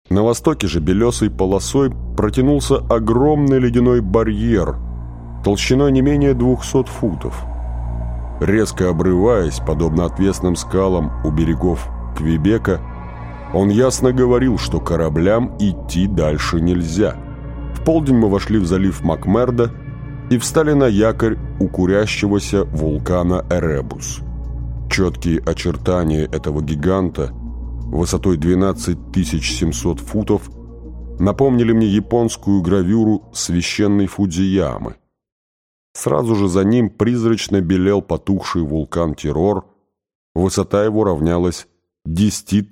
На востоке же белесой полосой протянулся огромный ледяной барьер толщиной не менее 200 футов. Резко обрываясь, подобно отвесным скалам у берегов Квебека, он ясно говорил, что кораблям идти дальше нельзя. В полдень мы вошли в залив Макмердо и встали на якорь у курящегося вулкана Эребус. Четкие очертания этого гиганта высотой 12 700 футов напомнили мне японскую гравюру священной Фудзиямы. Сразу же за ним призрачно белел потухший вулкан Террор, высота его равнялась 10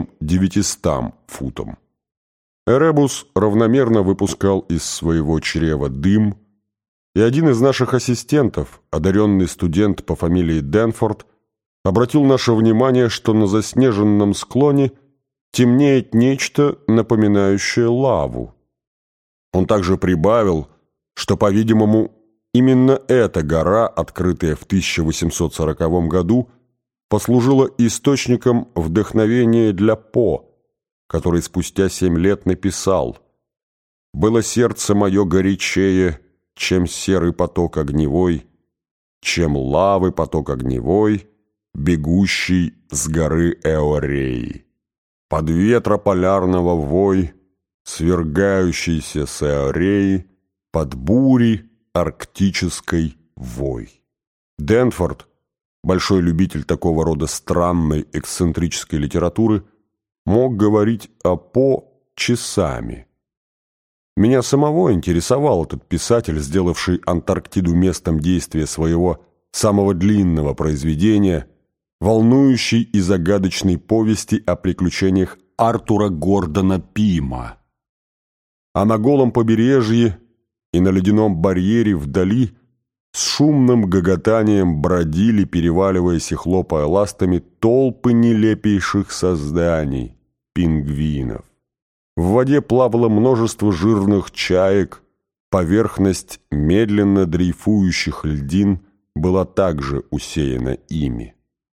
900 футам. Эребус равномерно выпускал из своего чрева дым, и один из наших ассистентов, одаренный студент по фамилии Денфорд, обратил наше внимание, что на заснеженном склоне темнеет нечто, напоминающее лаву. Он также прибавил, что, по-видимому, именно эта гора, открытая в 1840 году, послужила источником вдохновения для По, который спустя 7 лет написал: «Было сердце мое горячее, чем серый поток огневой, чем лавы поток огневой, бегущий с горы Эореи. Под ветра полярного вой, свергающийся с Эореи, под бури арктической вой». Денфорд, большой любитель такого рода странной эксцентрической литературы, мог говорить о По часами. Меня самого интересовал этот писатель, сделавший Антарктиду местом действия своего самого длинного произведения, волнующей и загадочной повести о приключениях Артура Гордона Пима. А на голом побережье и на ледяном барьере вдали с шумным гоготанием бродили, переваливаясь и хлопая ластами, толпы нелепейших созданий — пингвинов. В воде плавало множество жирных чаек, поверхность медленно дрейфующих льдин была также усеяна ими.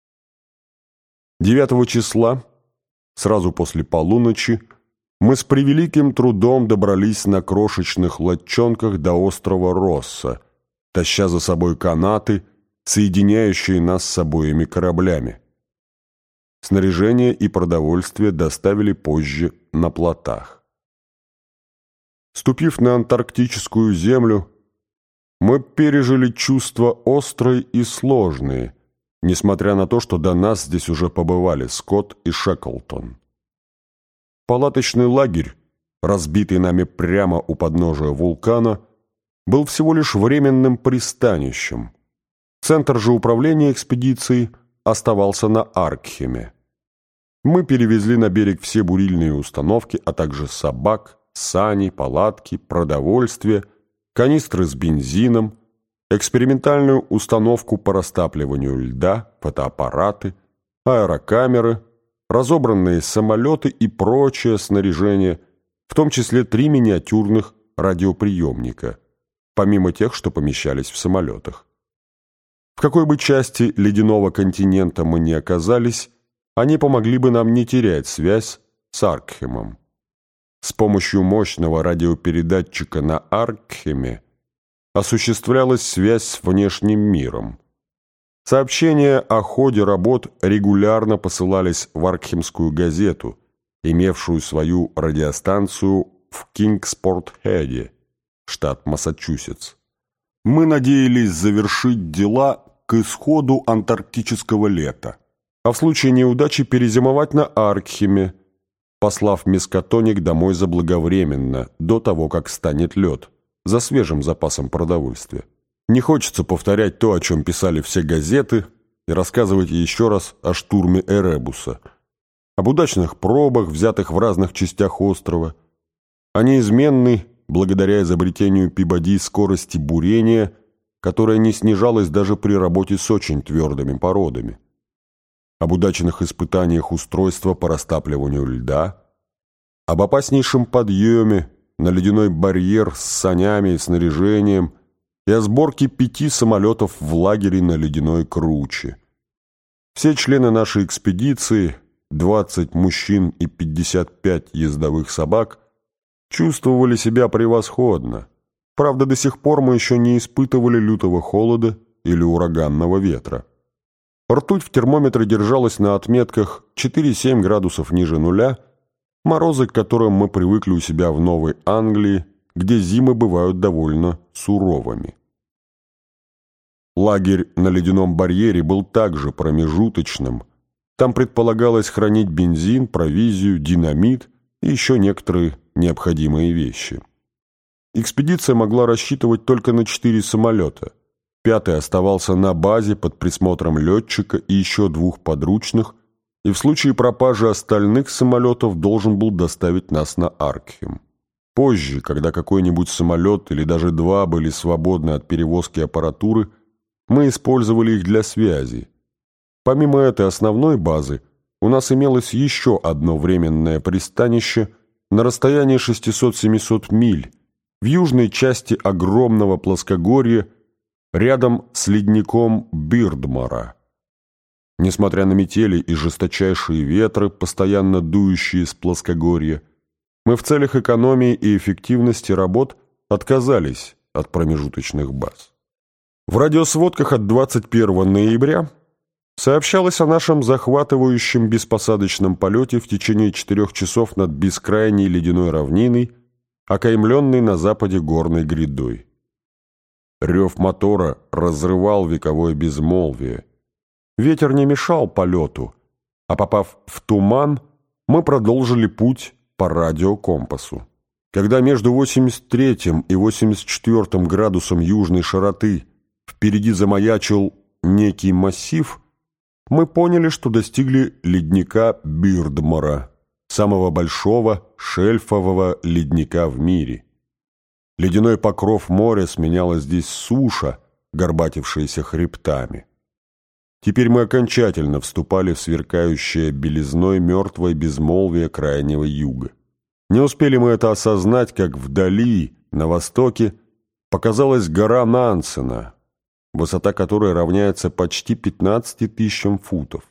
9 числа, сразу после полуночи, мы с превеликим трудом добрались на крошечных лодчонках до острова Росса, таща за собой канаты, соединяющие нас с обоими кораблями. Снаряжение и продовольствие доставили позже на плотах. Ступив на антарктическую землю, мы пережили чувства острые и сложные, несмотря на то, что до нас здесь уже побывали Скотт и Шеклтон. Палаточный лагерь, разбитый нами прямо у подножия вулкана, был всего лишь временным пристанищем. Центр же управления экспедицией оставался на Аркхеме. Мы перевезли на берег все бурильные установки, а также собак, сани, палатки, продовольствие, канистры с бензином, экспериментальную установку по растапливанию льда, фотоаппараты, аэрокамеры, разобранные самолеты и прочее снаряжение, в том числе 3 миниатюрных радиоприемника, помимо тех, что помещались в самолетах. В какой бы части ледяного континента мы ни оказались, они помогли бы нам не терять связь с Аркхемом. С помощью мощного радиопередатчика на Аркхеме осуществлялась связь с внешним миром. Сообщения о ходе работ регулярно посылались в Аркхемскую газету, имевшую свою радиостанцию в Кингспорт-Хеде, штат Массачусетс. Мы надеялись завершить дела к исходу антарктического лета, а в случае неудачи перезимовать на Аркхеме, послав Мискатоник домой заблаговременно, до того, как станет лед, за свежим запасом продовольствия. Не хочется повторять то, о чем писали все газеты, и рассказывать еще раз о штурме Эребуса, об удачных пробах, взятых в разных частях острова, о неизменной, благодаря изобретению Пибоди, скорости бурения, которая не снижалась даже при работе с очень твердыми породами, об удачных испытаниях устройства по растапливанию льда, об опаснейшем подъеме на ледяной барьер с санями и снаряжением и о сборке 5 самолетов в лагере на ледяной круче. Все члены нашей экспедиции, 20 мужчин и 55 ездовых собак, чувствовали себя превосходно. Правда, до сих пор мы еще не испытывали лютого холода или ураганного ветра. Ртуть в термометре держалась на отметках 4-7 градусов ниже нуля, морозы, к которым мы привыкли у себя в Новой Англии, где зимы бывают довольно суровыми. Лагерь на ледяном барьере был также промежуточным. Там предполагалось хранить бензин, провизию, динамит и еще некоторые необходимые вещи. Экспедиция могла рассчитывать только на 4 самолета. 5-й оставался на базе под присмотром летчика и еще 2 подручных, и в случае пропажи остальных самолетов должен был доставить нас на Аркхем. Позже, когда какой-нибудь самолет или даже 2 были свободны от перевозки аппаратуры, мы использовали их для связи. Помимо этой основной базы, у нас имелось еще одно временное пристанище на расстоянии 600-700 миль в южной части огромного плоскогорья рядом с ледником Бирдмара. Несмотря на метели и жесточайшие ветры, постоянно дующие с плоскогорья, мы в целях экономии и эффективности работ отказались от промежуточных баз. В радиосводках от 21 ноября сообщалось о нашем захватывающем беспосадочном полете в течение 4 часов над бескрайней ледяной равниной, окаймленной на западе горной грядой. Рев мотора разрывал вековое безмолвие. Ветер не мешал полету, а попав в туман, мы продолжили путь по радиокомпасу. Когда между 83 и 84 градусом южной широты впереди замаячил некий массив, мы поняли, что достигли ледника Бирдмара, самого большого шельфового ледника в мире. Ледяной покров моря сменяла здесь суша, горбатившаяся хребтами. Теперь мы окончательно вступали в сверкающее белизной мертвое безмолвие крайнего юга. Не успели мы это осознать, как вдали, на востоке, показалась гора Нансена, высота которой равняется почти 15 тысячам футов.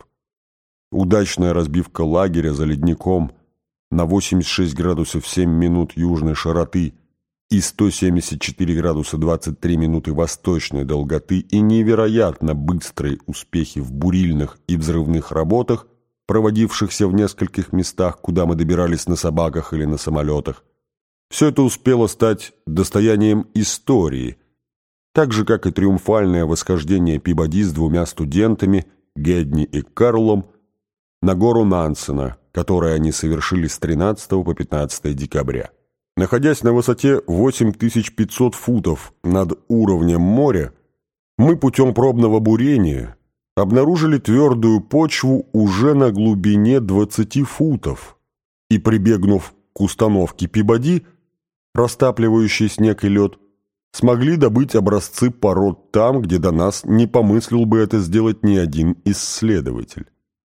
Удачная разбивка лагеря за ледником на 86 градусов 7 минут южной широты и 174 градуса 23 минуты восточной долготы и невероятно быстрые успехи в бурильных и взрывных работах, проводившихся в нескольких местах, куда мы добирались на собаках или на самолетах, все это успело стать достоянием истории, так же, как и триумфальное восхождение Пибоди с 2 студентами, Гедни и Карлом, на гору Нансена, которое они совершили с 13 по 15 декабря. Находясь на высоте 8500 футов над уровнем моря, мы путем пробного бурения обнаружили твердую почву уже на глубине 20 футов и, прибегнув к установке Пибоди, растапливающей снег и лед, смогли добыть образцы пород там, где до нас не помыслил бы это сделать ни один исследователь.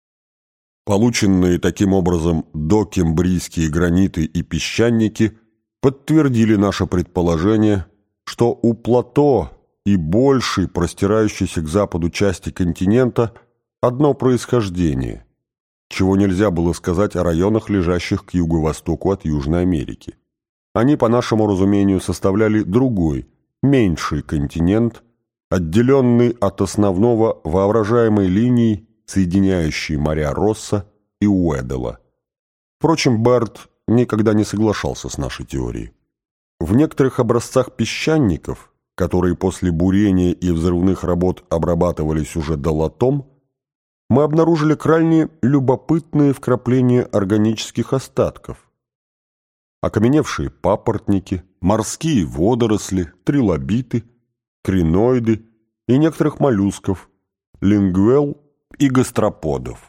Полученные таким образом докембрийские граниты и песчаники подтвердили наше предположение, что у плато и большей, простирающейся к западу части континента, одно происхождение, чего нельзя было сказать о районах, лежащих к юго-востоку от Южной Америки. Они, по нашему разумению, составляли другой, меньший континент, отделенный от основного воображаемой линией, соединяющей моря Росса и Уэддела. Впрочем, Берт никогда не соглашался с нашей теорией. В некоторых образцах песчаников, которые после бурения и взрывных работ обрабатывались уже долотом, мы обнаружили крайне любопытные вкрапления органических остатков. Окаменевшие папоротники, морские водоросли, трилобиты, криноиды и некоторых моллюсков, лингвел и гастроподов,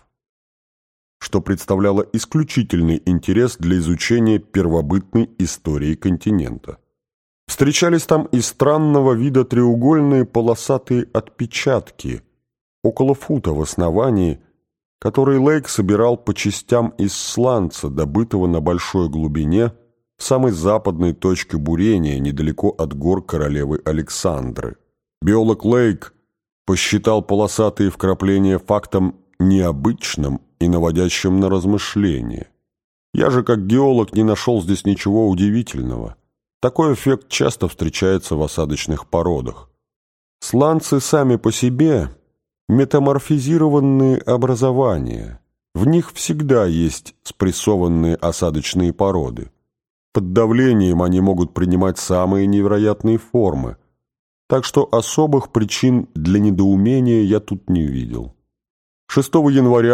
что представляло исключительный интерес для изучения первобытной истории континента. Встречались там и странного вида треугольные полосатые отпечатки, около фута в основании, которые Лейк собирал по частям из сланца, добытого на большой глубине, в самой западной точке бурения, недалеко от гор королевы Александры. Биолог Лейк посчитал полосатые вкрапления фактом необычным и наводящим на размышления. Я же, как геолог, не нашел здесь ничего удивительного. Такой эффект часто встречается в осадочных породах. Сланцы сами по себе – метаморфизированные образования. В них всегда есть спрессованные осадочные породы. Под давлением они могут принимать самые невероятные формы, так что особых причин для недоумения я тут не видел. 6 января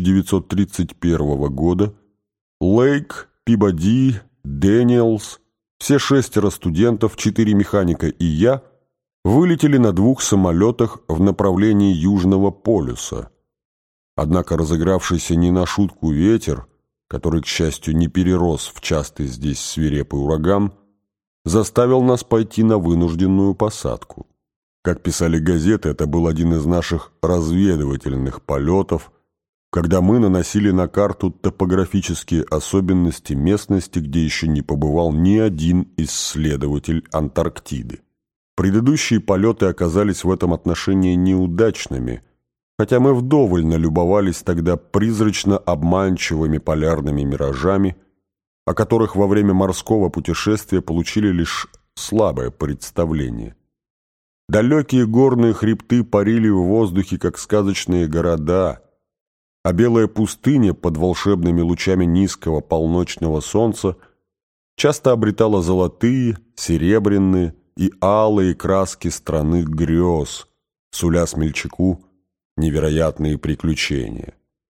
1931 года Лейк, Пибоди, Дэниелс, все 6 студентов, 4 механика и я вылетели на 2 самолетах в направлении Южного полюса. Однако разыгравшийся не на шутку ветер, который, к счастью, не перерос в частый здесь свирепый ураган, заставил нас пойти на вынужденную посадку. Как писали газеты, это был один из наших разведывательных полетов, когда мы наносили на карту топографические особенности местности, где еще не побывал ни один исследователь Антарктиды. Предыдущие полеты оказались в этом отношении неудачными, хотя мы вдоволь налюбовались тогда призрачно обманчивыми полярными миражами, о которых во время морского путешествия получили лишь слабое представление. Далекие горные хребты парили в воздухе, как сказочные города, а белая пустыня под волшебными лучами низкого полночного солнца часто обретала золотые, серебряные и алые краски страны грез, суля смельчаку невероятные приключения.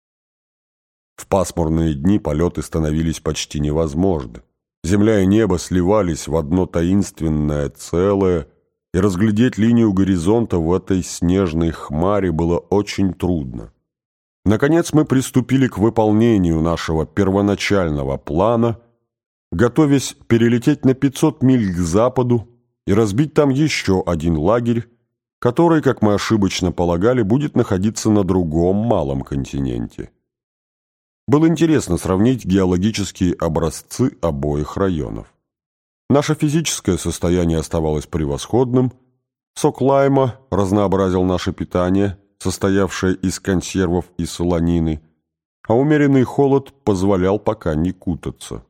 В пасмурные дни полеты становились почти невозможны. Земля и небо сливались в одно таинственное целое, и разглядеть линию горизонта в этой снежной хмаре было очень трудно. Наконец мы приступили к выполнению нашего первоначального плана, готовясь перелететь на 500 миль к западу и разбить там еще один лагерь, который, как мы ошибочно полагали, будет находиться на другом малом континенте. Было интересно сравнить геологические образцы обоих районов. Наше физическое состояние оставалось превосходным, сок лайма разнообразил наше питание, состоявшее из консервов и солонины, а умеренный холод позволял пока не кутаться.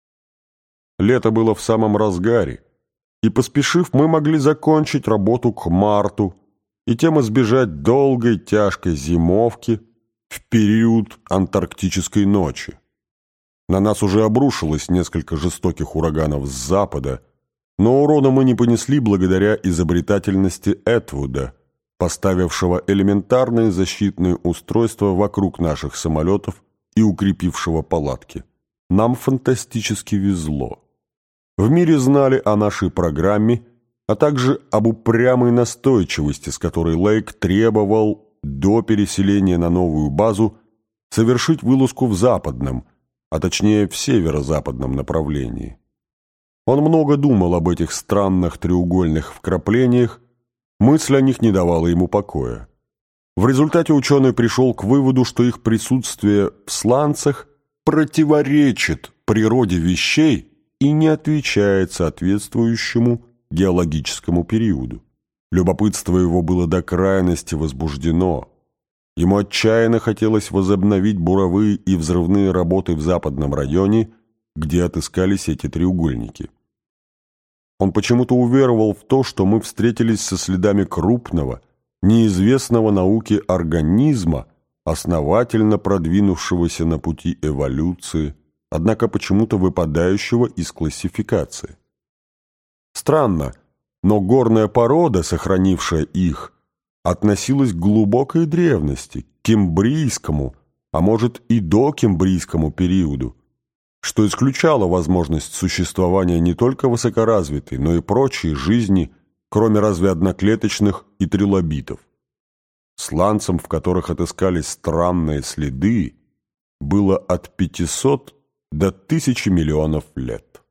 Лето было в самом разгаре, и, поспешив, мы могли закончить работу к марту и тем избежать долгой тяжкой зимовки в период антарктической ночи. На нас уже обрушилось несколько жестоких ураганов с запада, но урона мы не понесли благодаря изобретательности Этвуда, поставившего элементарные защитные устройства вокруг наших самолетов и укрепившего палатки. Нам фантастически везло. В мире знали о нашей программе, а также об упрямой настойчивости, с которой Лейк требовал до переселения на новую базу совершить вылазку в западном, а точнее в северо-западном направлении. Он много думал об этих странных треугольных вкраплениях, мысль о них не давала ему покоя. В результате ученый пришел к выводу, что их присутствие в сланцах противоречит природе вещей и не отвечает соответствующему геологическому периоду. Любопытство его было до крайности возбуждено. Ему отчаянно хотелось возобновить буровые и взрывные работы в западном районе, где отыскались эти треугольники. Он почему-то уверовал в то, что мы встретились со следами крупного, неизвестного науке организма, основательно продвинувшегося на пути эволюции, однако почему-то выпадающего из классификации. Странно, но горная порода, сохранившая их, относилась к глубокой древности, к кембрийскому, а может и докембрийскому периоду, что исключало возможность существования не только высокоразвитой, но и прочей жизни, кроме разве одноклеточных и трилобитов. Сланцам, в которых отыскались странные следы, было от 500 до 1000 миллионов лет.